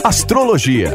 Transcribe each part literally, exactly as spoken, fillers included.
Astrologia.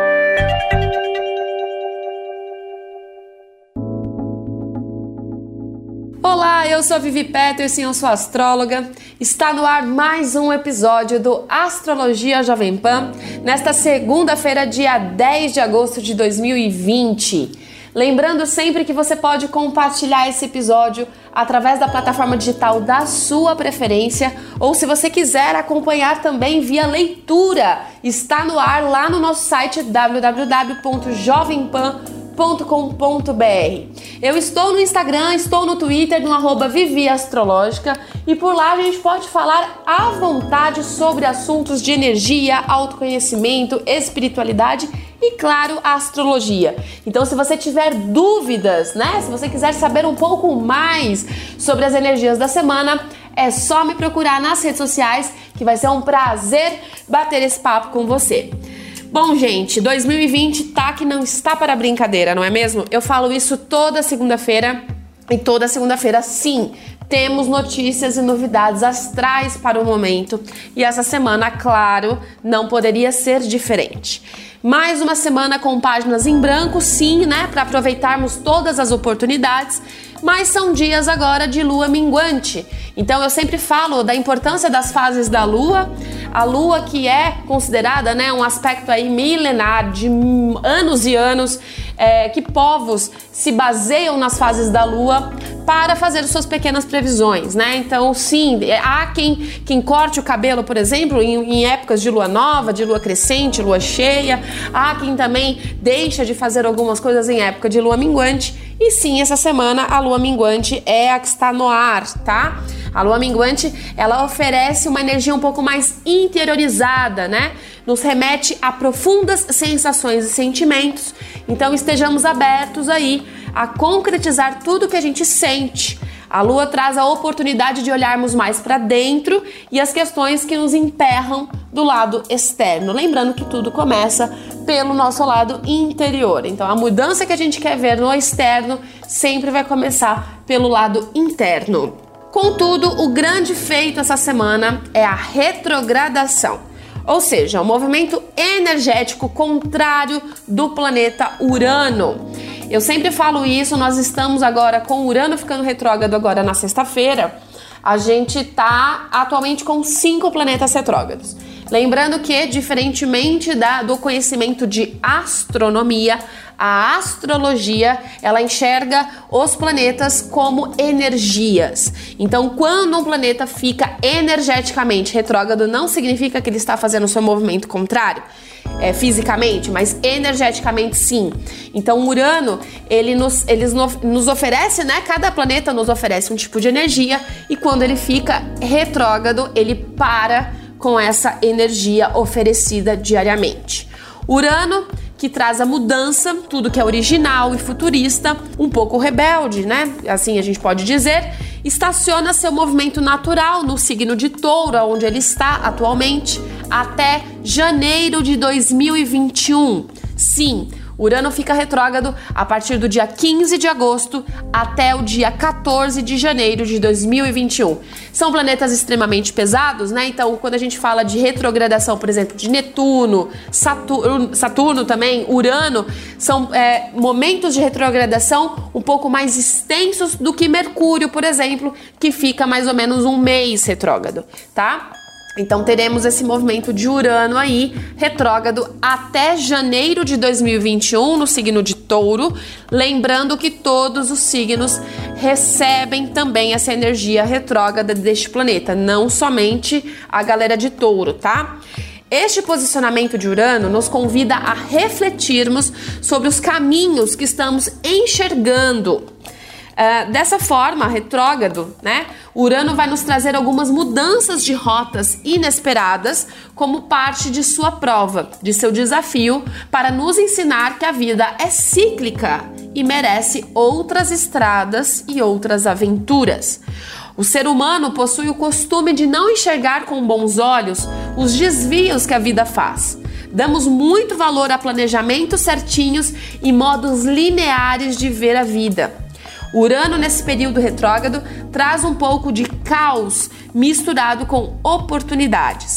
Olá, eu sou a Vivi Peterson, eu sou astróloga. Está no ar mais um episódio do Astrologia Jovem Pan, nesta segunda-feira, dia dez de agosto de dois mil e vinte. Lembrando sempre que você pode compartilhar esse episódio através da plataforma digital da sua preferência, ou se você quiser acompanhar também via leitura, está no ar lá no nosso site w w w ponto jovem pan ponto com ponto b r. Eu estou no Instagram, estou no Twitter, no arroba Vivi Astrológica, e por lá a gente pode falar à vontade sobre assuntos de energia, autoconhecimento, espiritualidade e, claro, a astrologia. Então, se você tiver dúvidas, né, se você quiser saber um pouco mais sobre as energias da semana, é só me procurar nas redes sociais, que vai ser um prazer bater esse papo com você. Bom, gente, dois mil e vinte tá que não está para brincadeira, não é mesmo? Eu falo isso toda segunda-feira e toda segunda-feira, sim, temos notícias e novidades astrais para o momento. E essa semana, claro, não poderia ser diferente. Mais uma semana com páginas em branco, sim, né? Para aproveitarmos todas as oportunidades. Mas são dias agora de lua minguante. Então eu sempre falo da importância das fases da lua. A lua, que é considerada, né, um aspecto aí milenar, de anos e anos, é, que povos se baseiam nas fases da lua para fazer suas pequenas previsões, né? Então, sim, há quem, quem corte o cabelo, por exemplo, em, em épocas de lua nova, de lua crescente, lua cheia. Há quem também deixa de fazer algumas coisas em época de lua minguante. E sim, essa semana a lua minguante é a que está no ar, tá? A lua minguante, ela oferece uma energia um pouco mais interiorizada, né? Nos remete a profundas sensações e sentimentos. Então estejamos abertos aí a concretizar tudo que a gente sente. A lua traz a oportunidade de olharmos mais para dentro e as questões que nos emperram do lado externo. Lembrando que tudo começa pelo nosso lado interior. Então a mudança que a gente quer ver no externo sempre vai começar pelo lado interno. Contudo, o grande feito essa semana é a retrogradação, ou seja, o movimento energético contrário do planeta Urano. Eu sempre falo isso, nós estamos agora com Urano ficando retrógrado agora na sexta-feira. A gente está atualmente com cinco planetas retrógrados. Lembrando que, diferentemente da, do conhecimento de astronomia, a astrologia, ela enxerga os planetas como energias. Então, quando um planeta fica energeticamente retrógrado, não significa que ele está fazendo o seu movimento contrário, é, fisicamente, mas energeticamente sim. Então, Urano, ele nos, eles nos oferece, né? Cada planeta nos oferece um tipo de energia, e quando ele fica retrógrado, ele para com essa energia oferecida diariamente. Urano, que traz a mudança, tudo que é original e futurista, um pouco rebelde, né? Assim a gente pode dizer, estaciona seu movimento natural no signo de Touro, onde ele está atualmente, até janeiro de dois mil e vinte e um. Sim, Urano fica retrógrado a partir do dia quinze de agosto até o dia quatorze de janeiro de dois mil e vinte e um. São planetas extremamente pesados, né? Então, quando a gente fala de retrogradação, por exemplo, de Netuno, Saturno, Saturno também, Urano, são é, momentos de retrogradação um pouco mais extensos do que Mercúrio, por exemplo, que fica mais ou menos um mês retrógrado, tá? Então teremos esse movimento de Urano aí, retrógrado, até janeiro de dois mil e vinte e um, no signo de Touro. Lembrando que todos os signos recebem também essa energia retrógrada deste planeta, não somente a galera de Touro, tá? Este posicionamento de Urano nos convida a refletirmos sobre os caminhos que estamos enxergando. Uh, dessa forma, retrógrado, né? Urano vai nos trazer algumas mudanças de rotas inesperadas como parte de sua prova, de seu desafio, para nos ensinar que a vida é cíclica e merece outras estradas e outras aventuras. O ser humano possui o costume de não enxergar com bons olhos os desvios que a vida faz. Damos muito valor a planejamentos certinhos e modos lineares de ver a vida. Urano, nesse período retrógrado, traz um pouco de caos misturado com oportunidades.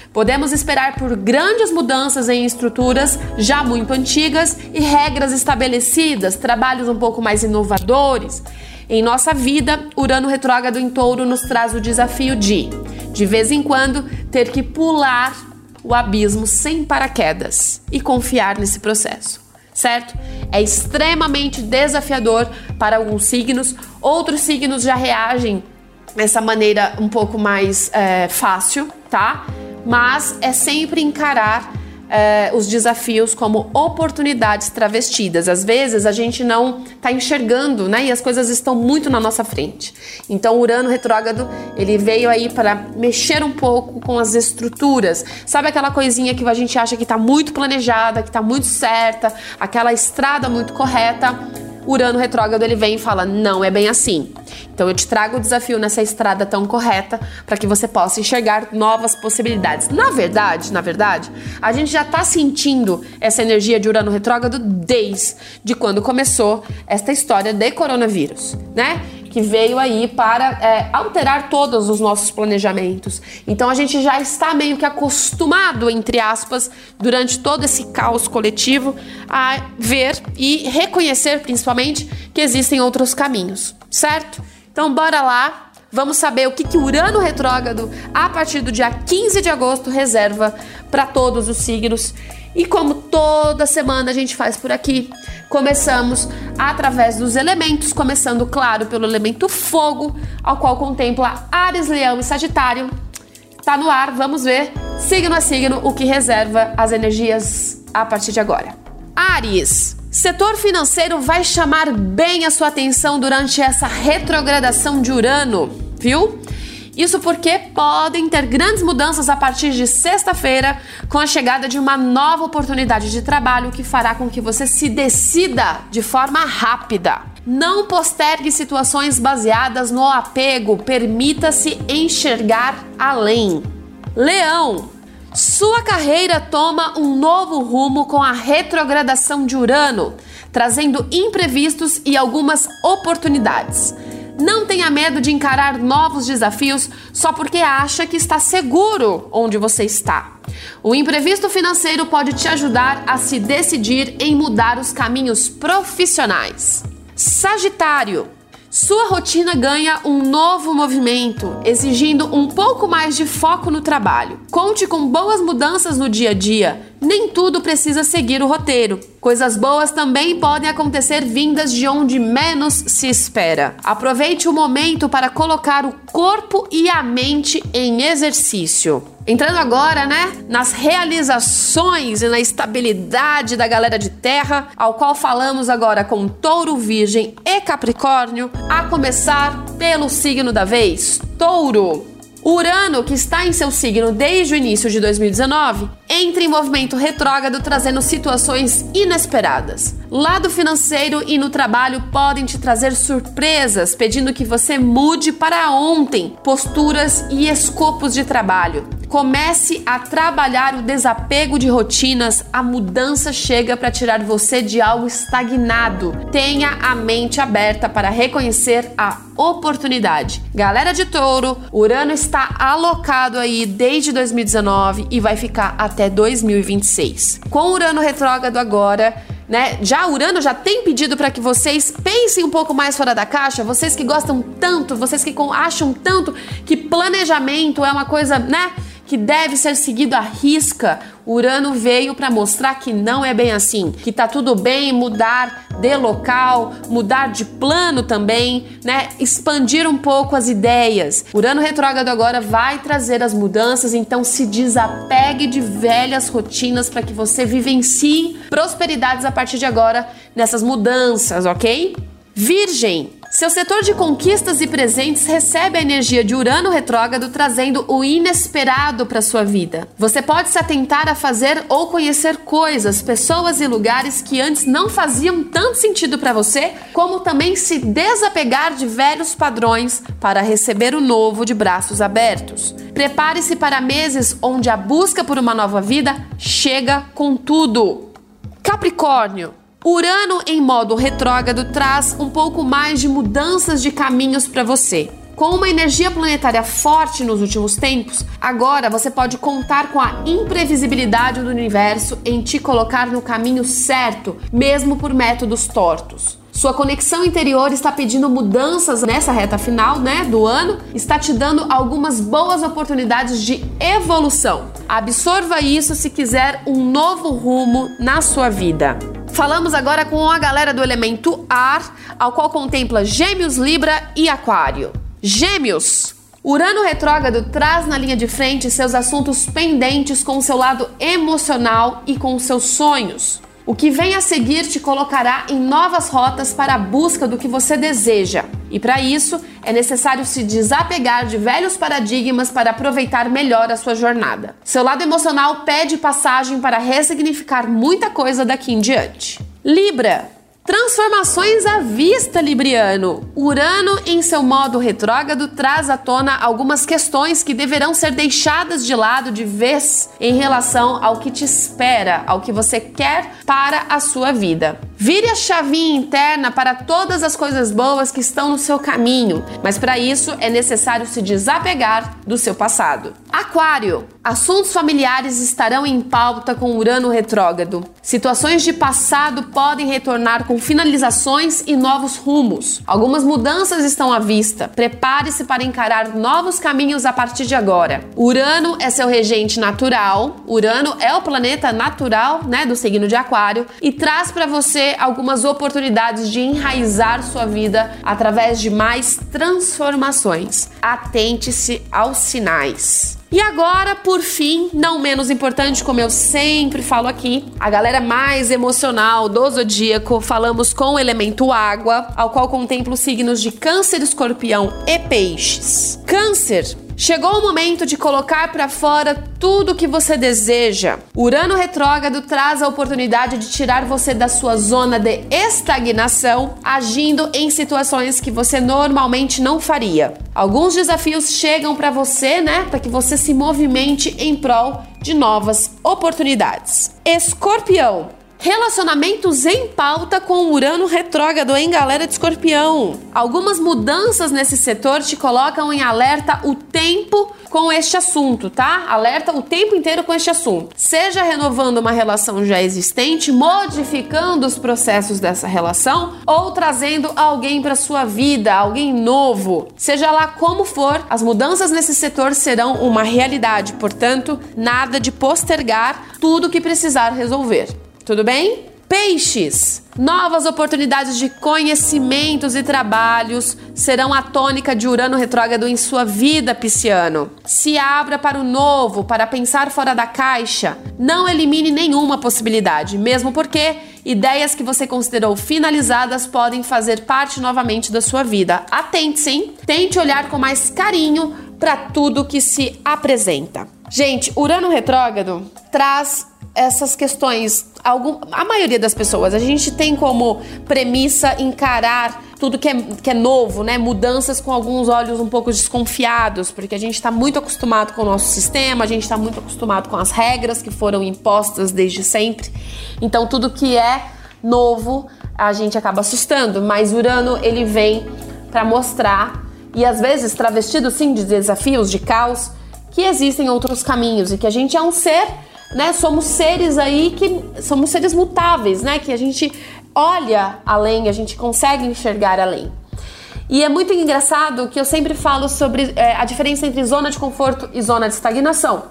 Podemos esperar por grandes mudanças em estruturas já muito antigas e regras estabelecidas, trabalhos um pouco mais inovadores. Em nossa vida, Urano retrógrado em Touro nos traz o desafio de, de vez em quando, ter que pular o abismo sem paraquedas e confiar nesse processo, certo? É extremamente desafiador para alguns signos, outros signos já reagem dessa maneira um pouco mais é, fácil, tá? Mas é sempre encarar é, os desafios como oportunidades travestidas. Às vezes a gente não tá enxergando, né? E as coisas estão muito na nossa frente. Então o Urano retrógrado, ele veio aí para mexer um pouco com as estruturas. Sabe aquela coisinha que a gente acha que tá muito planejada, que tá muito certa, aquela estrada muito correta? Urano retrógrado, ele vem e fala, não é bem assim. Então eu te trago o desafio nessa estrada tão correta para que você possa enxergar novas possibilidades. Na verdade, na verdade, a gente já está sentindo essa energia de Urano retrógrado desde quando começou esta história de coronavírus, né? Que veio aí para é, alterar todos os nossos planejamentos. Então a gente já está meio que acostumado, entre aspas, durante todo esse caos coletivo, a ver e reconhecer, principalmente, que existem outros caminhos, certo? Então bora lá, vamos saber o que que Urano retrógrado, a partir do dia quinze de agosto, reserva para todos os signos. E como toda semana a gente faz por aqui, começamos através dos elementos, começando, claro, pelo elemento fogo, ao qual contempla Áries, Leão e Sagitário. Tá no ar, vamos ver, signo a signo, o que reserva as energias a partir de agora. Áries, setor financeiro vai chamar bem a sua atenção durante essa retrogradação de Urano, viu? Isso porque podem ter grandes mudanças a partir de sexta-feira, com a chegada de uma nova oportunidade de trabalho que fará com que você se decida de forma rápida. Não postergue situações baseadas no apego, permita-se enxergar além. Leão, sua carreira toma um novo rumo com a retrogradação de Urano, trazendo imprevistos e algumas oportunidades. Não tenha medo de encarar novos desafios só porque acha que está seguro onde você está. O imprevisto financeiro pode te ajudar a se decidir em mudar os caminhos profissionais. Sagitário, sua rotina ganha um novo movimento, exigindo um pouco mais de foco no trabalho. Conte com boas mudanças no dia a dia. Nem tudo precisa seguir o roteiro. Coisas boas também podem acontecer vindas de onde menos se espera. Aproveite o momento para colocar o corpo e a mente em exercício. Entrando agora, né, nas realizações e na estabilidade da galera de terra, ao qual falamos agora com Touro, Virgem e Capricórnio, a começar pelo signo da vez, Touro. Urano, que está em seu signo desde o início de dois mil e dezenove, entra em movimento retrógrado, trazendo situações inesperadas. Lado financeiro e no trabalho podem te trazer surpresas, pedindo que você mude para ontem posturas e escopos de trabalho. Comece a trabalhar o desapego de rotinas, a mudança chega para tirar você de algo estagnado. Tenha a mente aberta para reconhecer a oportunidade. Galera de Touro, Urano está alocado aí desde dois mil e dezenove e vai ficar até dois mil e vinte e seis. Com Urano retrógrado agora, né? Já Urano já tem pedido para que vocês pensem um pouco mais fora da caixa, vocês que gostam tanto, vocês que acham tanto que planejamento é uma coisa, né, que deve ser seguido à risca. Urano veio para mostrar que não é bem assim, que tá tudo bem mudar de local, mudar de plano também, né? Expandir um pouco as ideias. Urano retrógrado agora vai trazer as mudanças, então se desapegue de velhas rotinas para que você vivencie prosperidades a partir de agora nessas mudanças, ok? Virgem, seu setor de conquistas e presentes recebe a energia de Urano retrógrado, trazendo o inesperado para sua vida. Você pode se atentar a fazer ou conhecer coisas, pessoas e lugares que antes não faziam tanto sentido para você, como também se desapegar de velhos padrões para receber o novo de braços abertos. Prepare-se para meses onde a busca por uma nova vida chega com tudo. Capricórnio, Urano em modo retrógrado traz um pouco mais de mudanças de caminhos para você. Com uma energia planetária forte nos últimos tempos, agora você pode contar com a imprevisibilidade do universo em te colocar no caminho certo, mesmo por métodos tortos. Sua conexão interior está pedindo mudanças nessa reta final, né, do ano, está te dando algumas boas oportunidades de evolução. Absorva isso se quiser um novo rumo na sua vida. Falamos agora com a galera do elemento ar, ao qual contempla Gêmeos, Libra e Aquário. Gêmeos, Urano retrógrado traz na linha de frente seus assuntos pendentes com o seu lado emocional e com os seus sonhos. O que vem a seguir te colocará em novas rotas para a busca do que você deseja. E para isso, é necessário se desapegar de velhos paradigmas para aproveitar melhor a sua jornada. Seu lado emocional pede passagem para ressignificar muita coisa daqui em diante. Libra. Transformações à vista, Libriano. Urano, em seu modo retrógrado, traz à tona algumas questões que deverão ser deixadas de lado de vez em relação ao que te espera, ao que você quer para a sua vida. Vire a chavinha interna para todas as coisas boas que estão no seu caminho, mas para isso é necessário se desapegar do seu passado. Aquário. Assuntos familiares estarão em pauta com Urano retrógrado. Situações de passado podem retornar com finalizações e novos rumos. Algumas mudanças estão à vista. Prepare-se para encarar novos caminhos a partir de agora. Urano é seu regente natural. Urano é o planeta natural, né, do signo de Aquário e traz para você algumas oportunidades de enraizar sua vida através de mais transformações. Atente-se aos sinais. E agora, por fim, não menos importante, como eu sempre falo aqui, a galera mais emocional do zodíaco, falamos com o elemento água, ao qual contempla os signos de Câncer, Escorpião e Peixes. Câncer. Chegou o momento de colocar para fora tudo o que você deseja. Urano retrógrado traz a oportunidade de tirar você da sua zona de estagnação, agindo em situações que você normalmente não faria. Alguns desafios chegam para você, né, para que você se movimente em prol de novas oportunidades. Escorpião. Relacionamentos em pauta com Urano retrógrado, hein, galera de Escorpião? Algumas mudanças nesse setor te colocam em alerta o tempo com este assunto, tá? Alerta o tempo inteiro com este assunto. Seja renovando uma relação já existente, modificando os processos dessa relação ou trazendo alguém para sua vida, alguém novo. Seja lá como for, as mudanças nesse setor serão uma realidade. Portanto, nada de postergar tudo que precisar resolver. Tudo bem? Peixes. Novas oportunidades de conhecimentos e trabalhos serão a tônica de Urano retrógrado em sua vida, pisciano. Se abra para o novo, para pensar fora da caixa. Não elimine nenhuma possibilidade, mesmo porque ideias que você considerou finalizadas podem fazer parte novamente da sua vida. Atente-se, hein? Tente olhar com mais carinho para tudo que se apresenta. Gente, Urano retrógrado traz essas questões, algum, a maioria das pessoas, a gente tem como premissa encarar tudo que é, que é novo, né? Mudanças com alguns olhos um pouco desconfiados, porque a gente está muito acostumado com o nosso sistema, a gente está muito acostumado com as regras que foram impostas desde sempre. Então tudo que é novo a gente acaba assustando, mas Urano ele vem para mostrar, e às vezes travestido sim de desafios, de caos, que existem outros caminhos e que a gente é um ser, né? Somos seres aí que somos seres mutáveis, né? Que a gente olha além, a gente consegue enxergar além. E é muito engraçado que eu sempre falo sobre é, a diferença entre zona de conforto e zona de estagnação.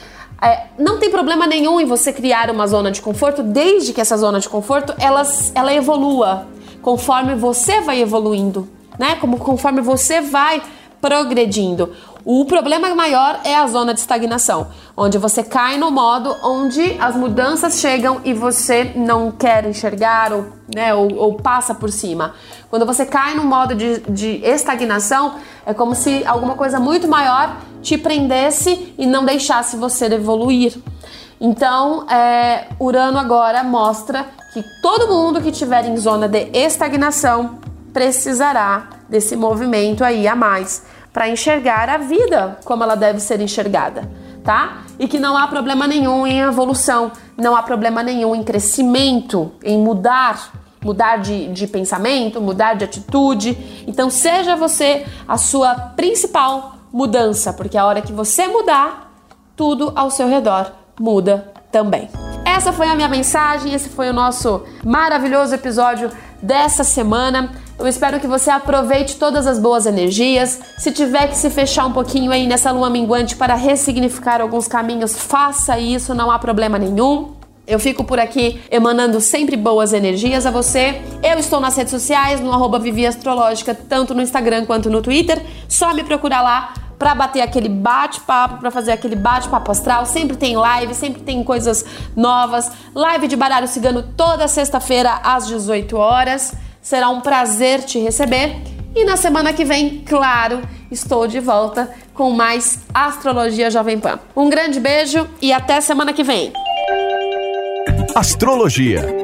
É, não tem problema nenhum em você criar uma zona de conforto, desde que essa zona de conforto ela, ela evolua conforme você vai evoluindo, né? Como conforme você vai progredindo. O problema maior é a zona de estagnação, onde você cai no modo onde as mudanças chegam e você não quer enxergar ou, né, ou, ou passa por cima. Quando você cai no modo de, de estagnação, é como se alguma coisa muito maior te prendesse e não deixasse você evoluir. Então, é, Urano agora mostra que todo mundo que estiver em zona de estagnação precisará desse movimento aí a mais, para enxergar a vida como ela deve ser enxergada, tá? E que não há problema nenhum em evolução, não há problema nenhum em crescimento, em mudar, mudar de, de pensamento, mudar de atitude. Então seja você a sua principal mudança, porque a hora que você mudar, tudo ao seu redor muda também. Essa foi a minha mensagem, esse foi o nosso maravilhoso episódio dessa semana. Eu espero que você aproveite todas as boas energias. Se tiver que se fechar um pouquinho aí nessa lua minguante para ressignificar alguns caminhos, faça isso, não há problema nenhum. Eu fico por aqui emanando sempre boas energias a você. Eu estou nas redes sociais, no arroba Vivi Astrológica, tanto no Instagram quanto no Twitter. Só me procurar lá para bater aquele bate-papo, para fazer aquele bate-papo astral. Sempre tem live, sempre tem coisas novas. Live de baralho cigano toda sexta-feira às dezoito horas. Será um prazer te receber. E na semana que vem, claro, estou de volta com mais Astrologia Jovem Pan. Um grande beijo e até semana que vem. Astrologia